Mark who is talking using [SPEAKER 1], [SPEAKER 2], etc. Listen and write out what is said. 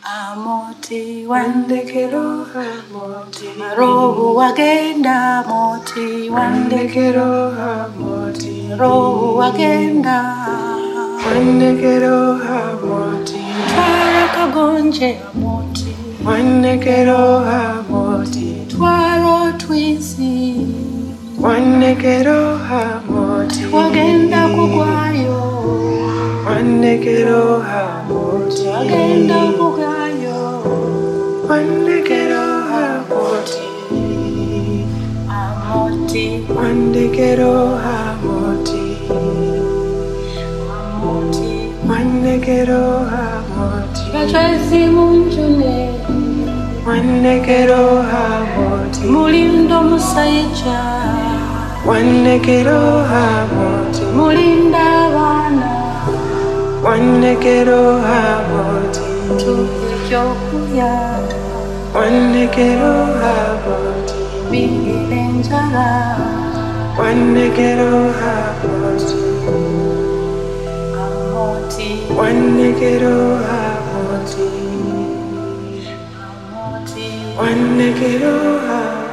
[SPEAKER 1] Amoti wandekero amoti roho wagenda amoti wandekero amoti roho wagenda wandekero amoti twara kagonje amoti wandekero amoti twaro twisi wandekero amoti wagenda kugwayo wandekero amoti wagenda kugwayo wandekero amoti amoti wandekero amoti amoti wandekero amoti kachwezi munjune wandekero amoti mulindo musaicha wandekero amoti mulinda bana wandekero amoti tuyokuya wandekero amoti bingilenjara wandekero amoti amoti wandekero amoti amoti wandekero amoti